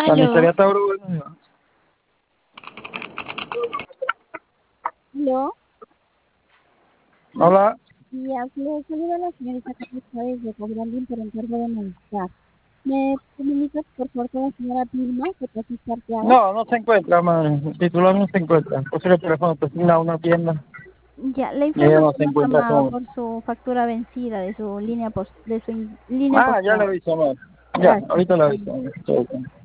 Aló, Carnicería Tauro, buenos días. aló, Hola. y le saluda la señorita Carlos Chávez de Cobrandín por encargo de malestar. ¿Me comunicas por favor con la señora Vilma, que te hace charteada? No, no se encuentra, madre. El titular no se encuentra. Puse el teléfono te asigna a una tienda Ya, le y ella informo no que se hemos encuentra llamado con... por su factura vencida de su línea línea Ah, ya le postal. aviso, madre. Ya, Gracias. ahorita le aviso.